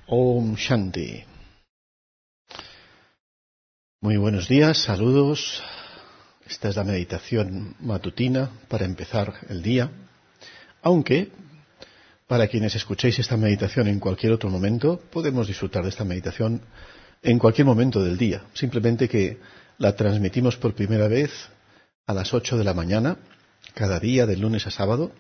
Om Shanti. Muy buenos días, saludos. Esta es la meditación matutina para empezar el día. Aunque, para quienes escuchéis esta meditación en cualquier otro momento, podemos disfrutar de esta meditación en cualquier momento del día. Simplemente que la transmitimos por primera vez a las 8 de la mañana, cada día, de lunes a sábado.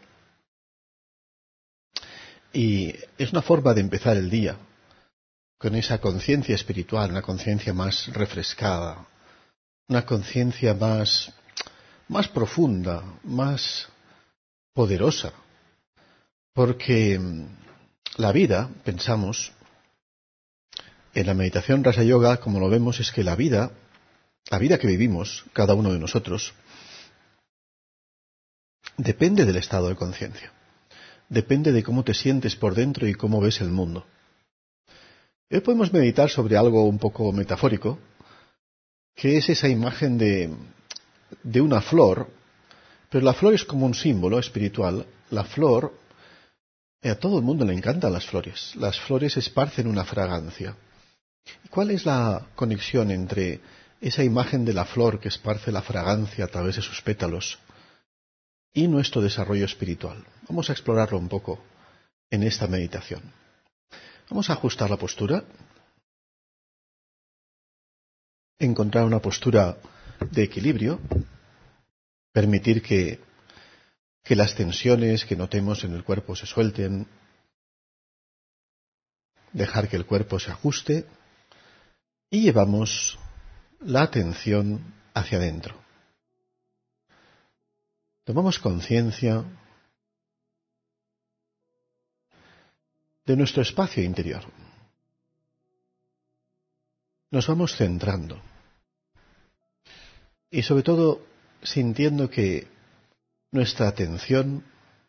Y es una forma de empezar el día con esa conciencia espiritual, una conciencia más refrescada, una conciencia más profunda, más poderosa. Porque la vida, pensamos, en la meditación Raja Yoga, como lo vemos, es que la vida que vivimos, cada uno de nosotros, depende del estado de conciencia. Depende de cómo te sientes por dentro y cómo ves el mundo. Hoy podemos meditar sobre algo un poco metafórico, que es esa imagen de una flor, pero la flor es como un símbolo espiritual. La flor, a todo el mundo le encantan las flores. Las flores esparcen una fragancia. ¿Y cuál es la conexión entre esa imagen de la flor que esparce la fragancia a través de sus pétalos y nuestro desarrollo espiritual? Vamos a explorarlo un poco en esta meditación. Vamos a ajustar la postura, encontrar una postura de equilibrio, permitir que las tensiones que notemos en el cuerpo se suelten, dejar que el cuerpo se ajuste y llevamos la atención hacia adentro. Tomamos conciencia de nuestro espacio interior. Nos vamos centrando y sobre todo sintiendo que nuestra atención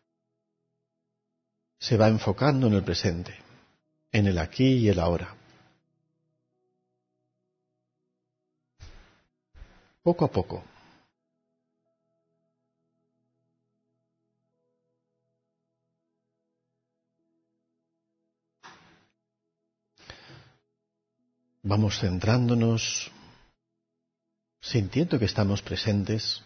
se va enfocando en el presente, en el aquí y el ahora. Poco a poco. Vamos centrándonos, sintiendo que estamos presentes.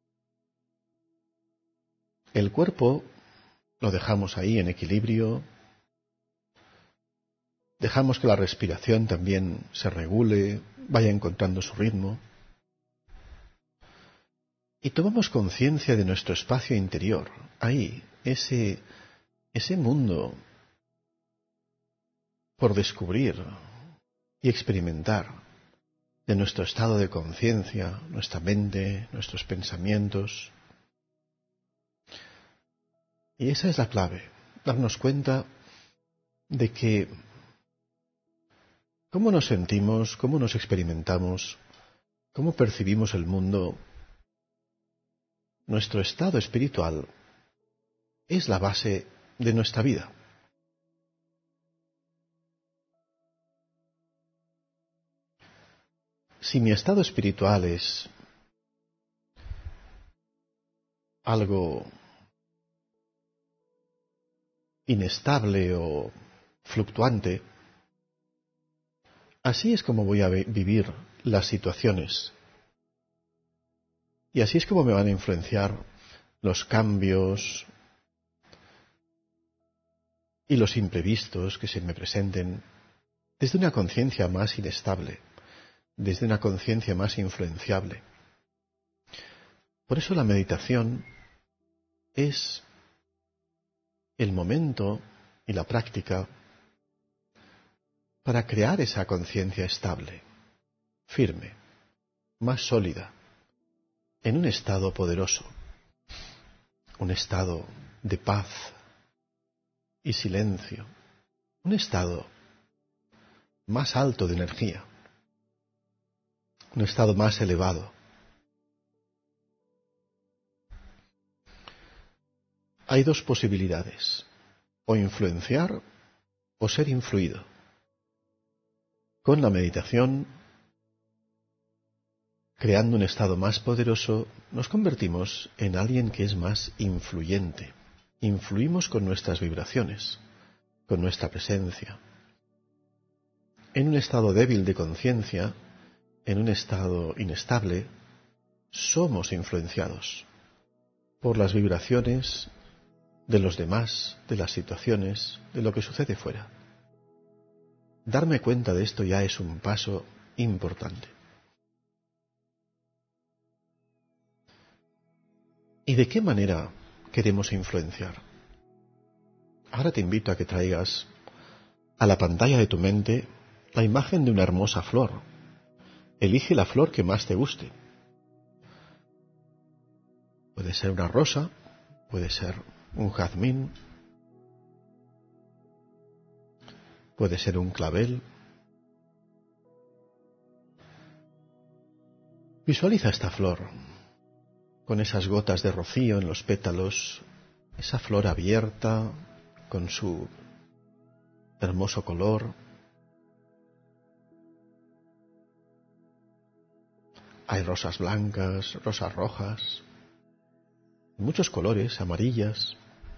El cuerpo lo dejamos ahí en equilibrio. Dejamos que la respiración también se regule, vaya encontrando su ritmo. Y tomamos conciencia de nuestro espacio interior, ahí, ese mundo por descubrir y experimentar, de nuestro estado de conciencia, nuestra mente, nuestros pensamientos. Y esa es la clave, darnos cuenta de que cómo nos sentimos, cómo nos experimentamos, cómo percibimos el mundo, nuestro estado espiritual es la base de nuestra vida. Si mi estado espiritual es algo inestable o fluctuante, así es como voy a vivir las situaciones. Y así es como me van a influenciar los cambios y los imprevistos que se me presenten desde una conciencia más inestable, desde una conciencia más influenciable. Por eso la meditación es el momento y la práctica para crear esa conciencia estable, firme, más sólida, en un estado poderoso, un estado de paz y silencio, un estado más alto de energía, un estado más elevado. Hay dos posibilidades, o influenciar o ser influido. Con la meditación, creando un estado más poderoso, nos convertimos en alguien que es más influyente. Influimos con nuestras vibraciones, con nuestra presencia. en un estado débil de conciencia, en un estado inestable, somos influenciados por las vibraciones de los demás, de las situaciones, de lo que sucede fuera. Darme cuenta de esto ya es un paso importante. ¿Y de qué manera queremos influenciar? Ahora te invito a que traigas a la pantalla de tu mente la imagen de una hermosa flor. Elige la flor que más te guste. Puede ser una rosa, puede ser un jazmín, puede ser un clavel. Visualiza esta flor, con esas gotas de rocío en los pétalos, esa flor abierta, con su hermoso color. Hay rosas blancas, rosas rojas, muchos colores, amarillas.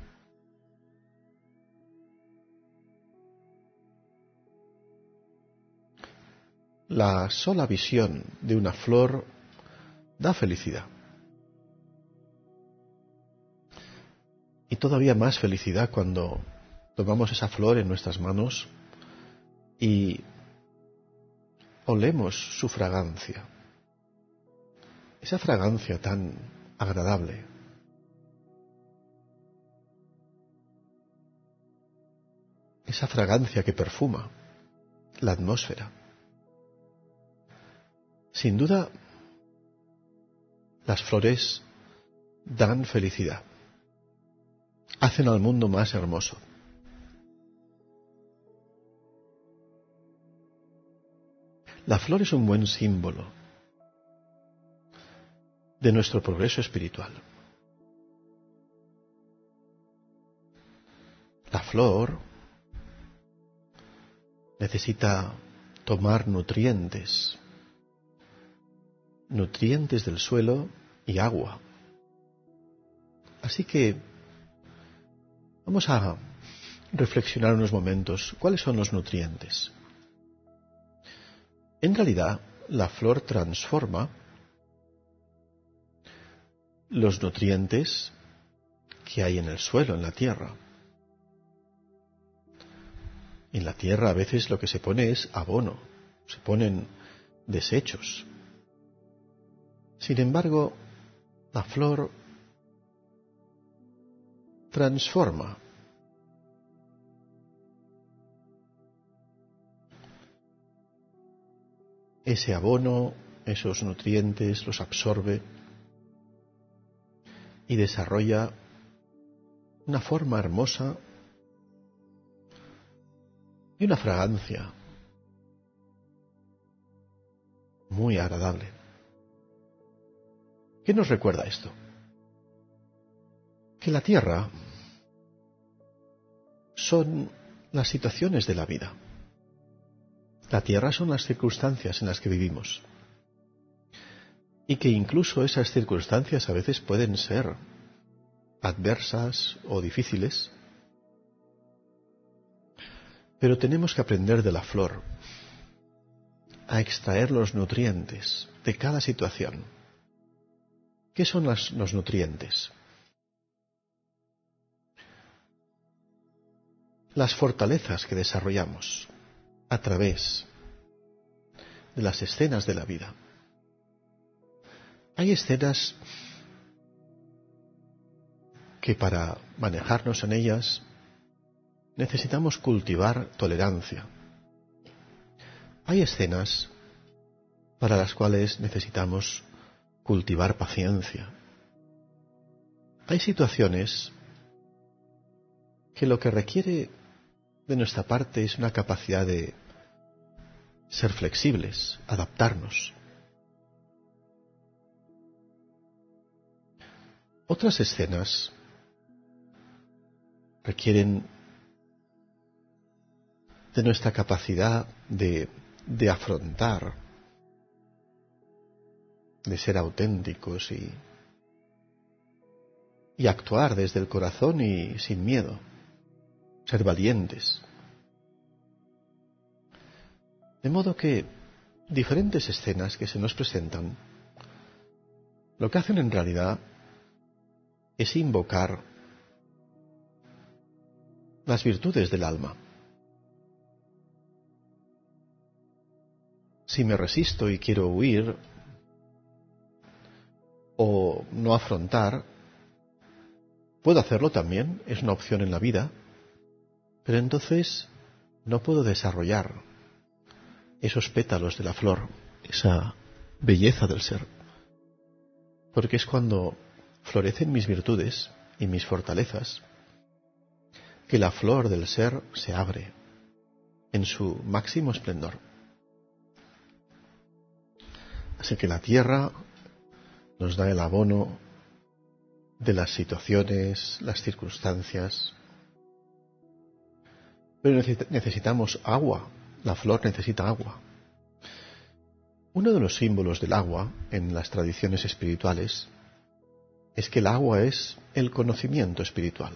La sola visión de una flor da felicidad. Y todavía más felicidad cuando tomamos esa flor en nuestras manos y olemos su fragancia. Esa fragancia tan agradable. Esa fragancia que perfuma la atmósfera. Sin duda, las flores dan felicidad. Hacen al mundo más hermoso. La flor es un buen símbolo de nuestro progreso espiritual. La flor necesita tomar nutrientes del suelo y agua. Así que vamos a reflexionar unos momentos. ¿Cuáles son los nutrientes? En realidad, la flor transforma los nutrientes que hay en el suelo, en la tierra. En la tierra a veces lo que se pone es abono, se ponen desechos. Sin embargo, la flor transforma. Ese abono, esos nutrientes, los absorbe y desarrolla una forma hermosa y una fragancia muy agradable. ¿Qué nos recuerda esto? Que la tierra son las situaciones de la vida. La tierra son las circunstancias en las que vivimos. Y que incluso esas circunstancias a veces pueden ser adversas o difíciles. Pero tenemos que aprender de la flor a extraer los nutrientes de cada situación. ¿Qué son los nutrientes? Las fortalezas que desarrollamos a través de las escenas de la vida. Hay escenas que para manejarnos en ellas necesitamos cultivar tolerancia. Hay escenas para las cuales necesitamos cultivar paciencia. Hay situaciones que lo que requiere de nuestra parte es una capacidad de ser flexibles, adaptarnos. Otras escenas requieren de nuestra capacidad de afrontar, de ser auténticos y actuar desde el corazón y sin miedo, ser valientes. De modo que diferentes escenas que se nos presentan, lo que hacen en realidad es invocar las virtudes del alma. Si me resisto y quiero huir o no afrontar, puedo hacerlo también, es una opción en la vida, pero entonces no puedo desarrollar esos pétalos de la flor, esa belleza del ser, porque es cuando florecen mis virtudes y mis fortalezas que la flor del ser se abre en su máximo esplendor. Así que la tierra nos da el abono de las situaciones, las circunstancias, pero necesitamos agua, la flor necesita agua. Uno de los símbolos del agua en las tradiciones espirituales es que el agua es el conocimiento espiritual.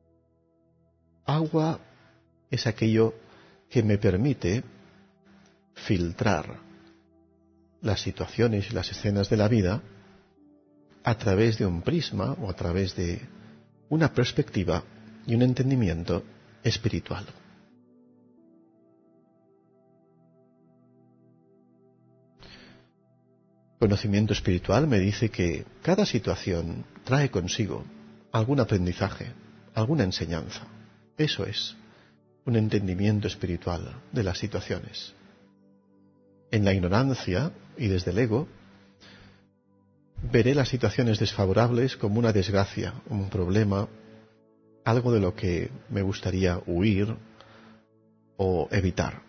Agua es aquello que me permite filtrar las situaciones y las escenas de la vida a través de un prisma o a través de una perspectiva y un entendimiento espiritual. Conocimiento espiritual me dice que cada situación trae consigo algún aprendizaje, alguna enseñanza. Eso es un entendimiento espiritual de las situaciones. En la ignorancia y desde el ego, veré las situaciones desfavorables como una desgracia, un problema, algo de lo que me gustaría huir o evitar.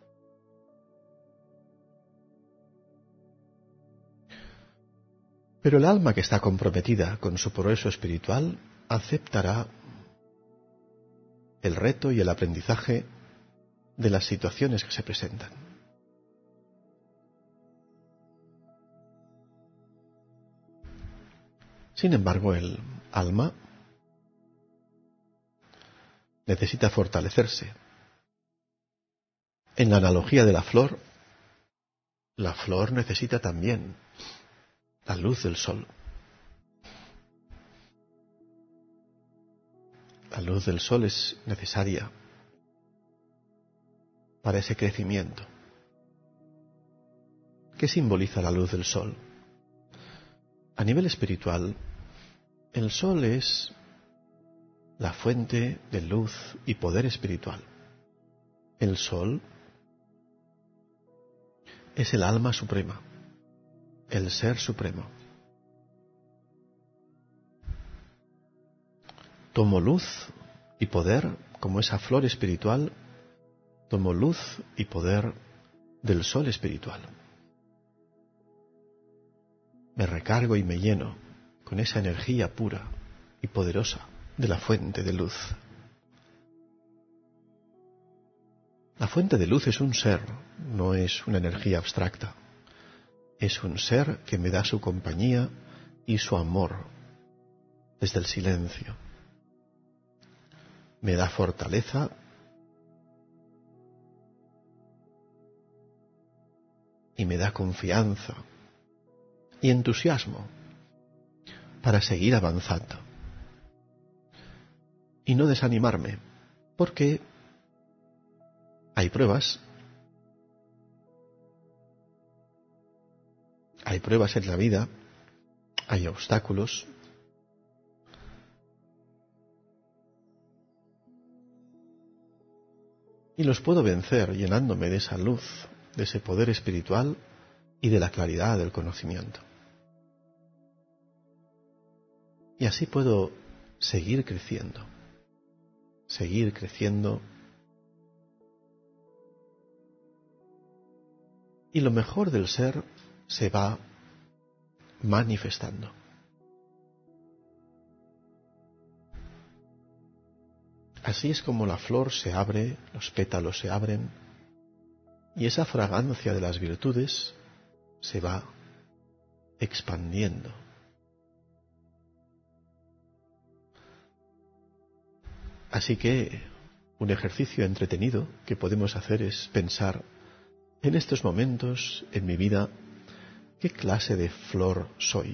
Pero el alma que está comprometida con su progreso espiritual aceptará el reto y el aprendizaje de las situaciones que se presentan. Sin embargo, el alma necesita fortalecerse. En la analogía de la flor necesita también la luz del sol. La luz del sol es necesaria para ese crecimiento. ¿Qué simboliza la luz del sol? A nivel espiritual, el sol es la fuente de luz y poder espiritual. El sol es el alma suprema, el ser supremo. Tomo luz y poder como esa flor espiritual, tomo luz y poder del sol espiritual. Me recargo y me lleno con esa energía pura y poderosa de la fuente de luz. La fuente de luz es un ser, no es una energía abstracta. Es un ser que me da su compañía y su amor desde el silencio. Me da fortaleza y me da confianza y entusiasmo para seguir avanzando y no desanimarme, porque hay pruebas en la vida, hay obstáculos, y los puedo vencer llenándome de esa luz, de ese poder espiritual y de la claridad del conocimiento. Y así puedo seguir creciendo. Y lo mejor del ser se va manifestando. Así es como la flor se abre, los pétalos se abren, y esa fragancia de las virtudes se va expandiendo. Así que un ejercicio entretenido que podemos hacer es pensar en estos momentos en mi vida, ¿qué clase de flor soy?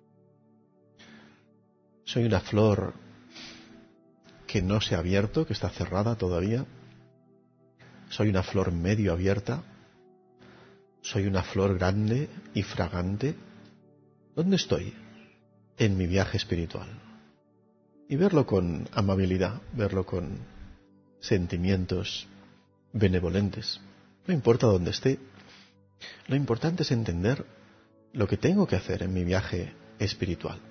¿Soy una flor que no se ha abierto, que está cerrada todavía? ¿Soy una flor medio abierta? ¿Soy una flor grande y fragante? ¿Dónde estoy en mi viaje espiritual? Y verlo con amabilidad, verlo con sentimientos benevolentes. No importa dónde esté, lo importante es entender lo que tengo que hacer en mi viaje espiritual.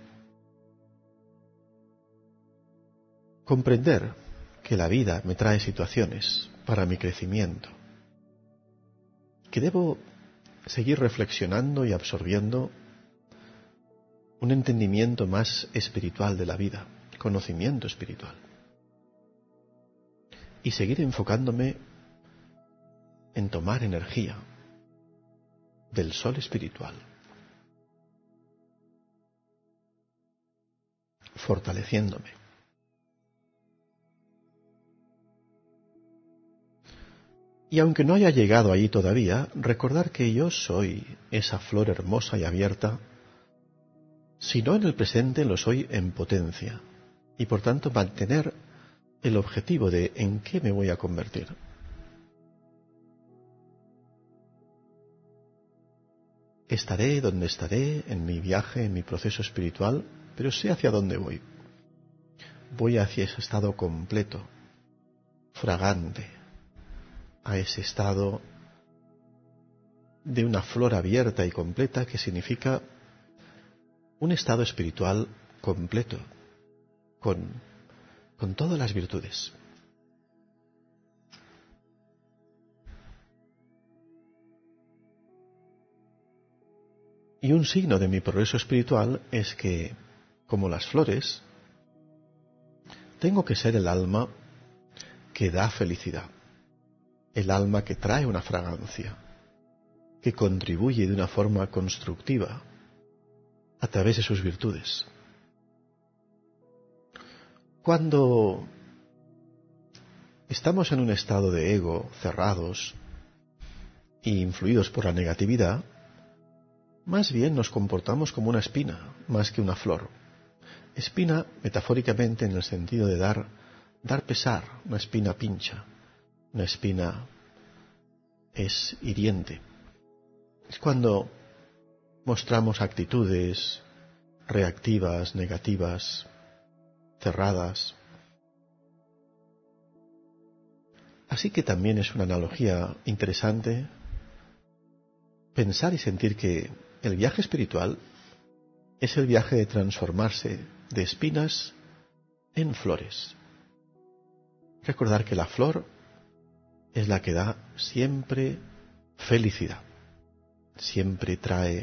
Comprender que la vida me trae situaciones para mi crecimiento, que debo seguir reflexionando y absorbiendo un entendimiento más espiritual de la vida, conocimiento espiritual, y seguir enfocándome en tomar energía del sol espiritual, fortaleciéndome. Y aunque no haya llegado allí todavía, recordar que yo soy esa flor hermosa y abierta, si no en el presente, lo soy en potencia, y por tanto mantener el objetivo de en qué me voy a convertir. Estaré donde estaré en mi viaje, en mi proceso espiritual, pero sé hacia dónde voy. Voy hacia ese estado completo, fragante, a ese estado de una flor abierta y completa que significa un estado espiritual completo, con todas las virtudes. Y un signo de mi progreso espiritual es que, como las flores, tengo que ser el alma que da felicidad, el alma que trae una fragancia, que contribuye de una forma constructiva a través de sus virtudes. Cuando estamos en un estado de ego, cerrados e influidos por la negatividad, más bien nos comportamos como una espina, más que una flor. Espina, metafóricamente, en el sentido de dar pesar. Una espina pincha, una espina es hiriente. Es cuando mostramos actitudes reactivas, negativas, cerradas. Así que también es una analogía interesante pensar y sentir que el viaje espiritual es el viaje de transformarse de espinas en flores. Recordar que la flor es la que da siempre felicidad, siempre trae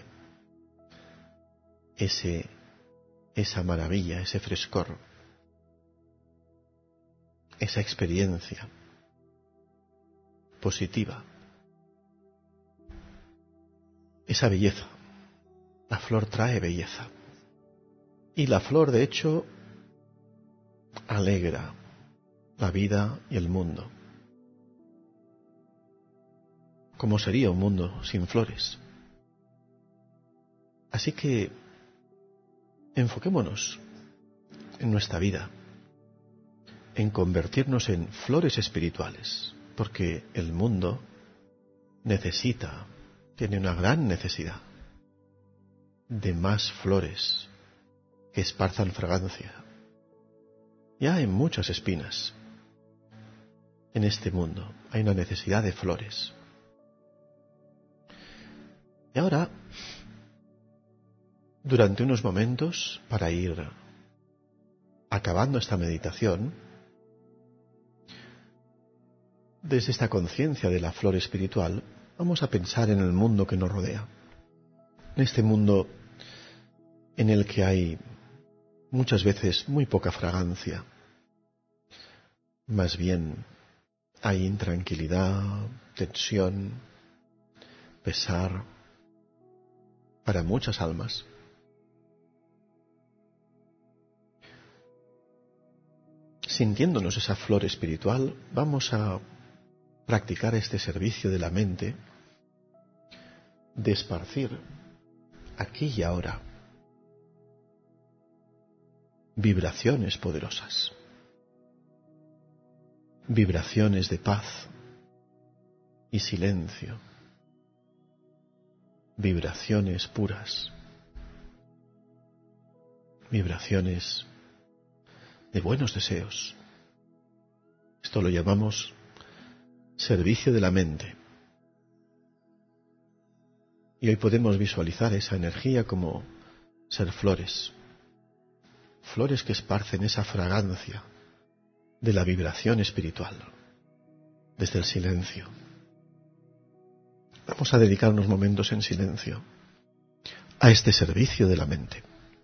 esa maravilla, ese frescor, esa experiencia positiva, esa belleza. La flor trae belleza. Y la flor, de hecho, alegra la vida y el mundo. ¿Cómo sería un mundo sin flores? Así que enfoquémonos en nuestra vida, en convertirnos en flores espirituales, porque el mundo tiene una gran necesidad de más flores que esparzan fragancia. Ya hay muchas espinas en este mundo, hay una necesidad de flores. Y ahora, durante unos momentos, para ir acabando esta meditación, desde esta conciencia de la flor espiritual, vamos a pensar en el mundo que nos rodea. En este mundo en el que hay muchas veces muy poca fragancia. Más bien hay intranquilidad, tensión, pesar para muchas almas. Sintiéndonos esa flor espiritual, vamos a practicar este servicio de la mente de esparcir aquí y ahora vibraciones poderosas, vibraciones de paz y silencio, vibraciones puras, vibraciones de buenos deseos. Esto lo llamamos servicio de la mente. Y hoy podemos visualizar esa energía como ser flores, flores que esparcen esa fragancia de la vibración espiritual desde el silencio. Vamos a dedicar unos momentos en silencio a este servicio de la mente.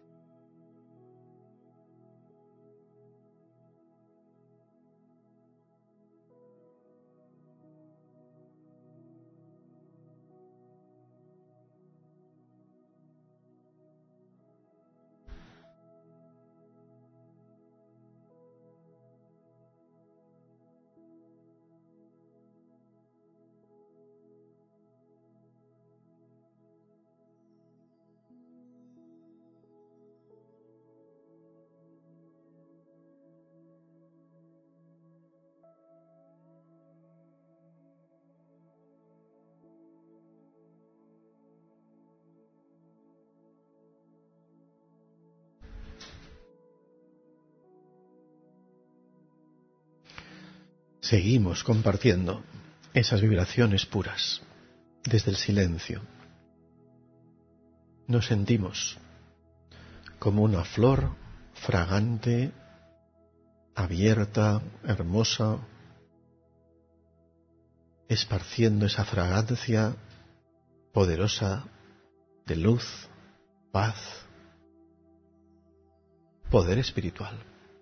Seguimos compartiendo esas vibraciones puras desde el silencio. Nos sentimos como una flor fragante, abierta, hermosa, esparciendo esa fragancia poderosa de luz, paz, poder espiritual.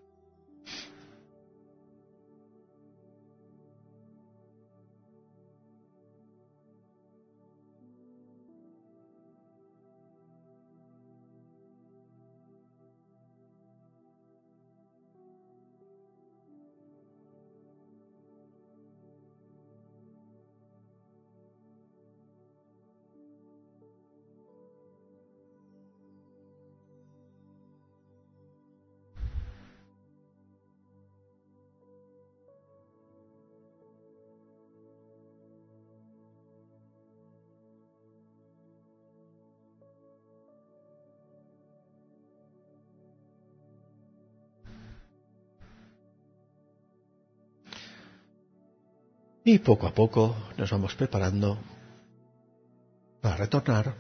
Y poco a poco nos vamos preparando para retornar.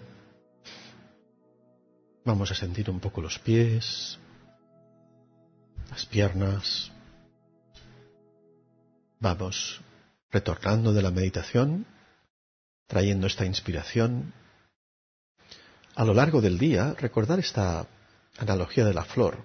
Vamos a sentir un poco los pies, las piernas. Vamos retornando de la meditación, trayendo esta inspiración. A lo largo del día, recordar esta analogía de la flor.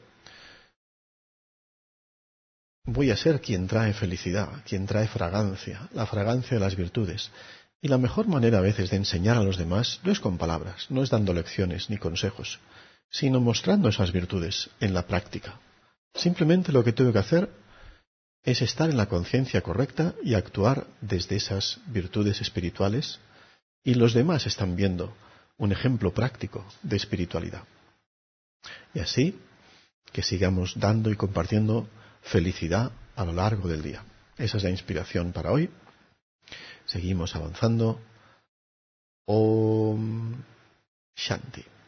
Voy a ser quien trae felicidad, quien trae fragancia, la fragancia de las virtudes. Y la mejor manera a veces de enseñar a los demás no es con palabras, no es dando lecciones ni consejos, sino mostrando esas virtudes en la práctica. Simplemente lo que tengo que hacer es estar en la conciencia correcta y actuar desde esas virtudes espirituales, y los demás están viendo un ejemplo práctico de espiritualidad. Y así que sigamos dando y compartiendo felicidad a lo largo del día. Esa es la inspiración para hoy. Seguimos avanzando. Om Shanti.